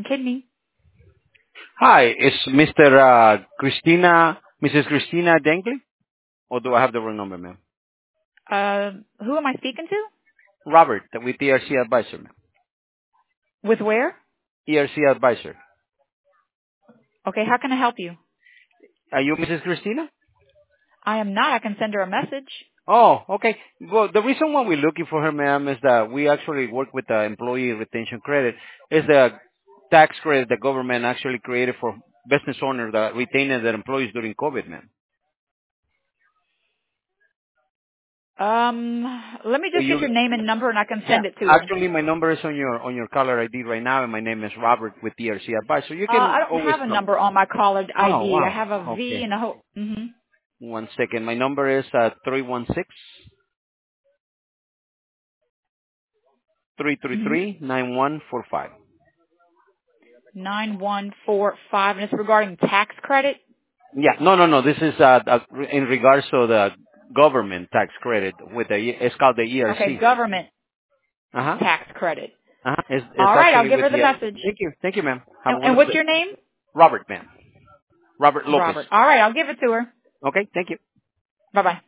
Kidney. Hi, is Mrs. Christina Denkley? Or do I have the wrong number, ma'am? Who am I speaking to? Robert, with ERC Advisor, ma'am. With where? ERC Advisor. Okay, how can I help you? Are you Mrs. Christina? I am not. I can send her a message. Oh, okay. Well, the reason why we're looking for her, ma'am, is that we actually work with the employee retention credit. It's the tax credit the government actually created for business owners that retain their employees during COVID, ma'am. Let me So just get your name and number and I can yeah, send it to her. actually my number is on your caller ID right now, and my name is Robert with ERC Advisor. You I can don't always have a come. number on my caller Oh, ID. I wow. have a V Okay. and a whole. Mm-hmm. One second. My number is 316 Mm-hmm. 9145. 9145, and it's regarding tax credit. Yeah. No. This is in regards to the government tax credit with it's called the Okay, ERC. government Uh-huh. tax credit. Uh-huh. All It's right, I'll actually give with her the the message. Thank you. Thank you, ma'am. Have a And wonderful what's day. your name? Robert, ma'am. Robert Lopez. Robert. All right, I'll give it to her. Okay. Thank you. Bye-bye.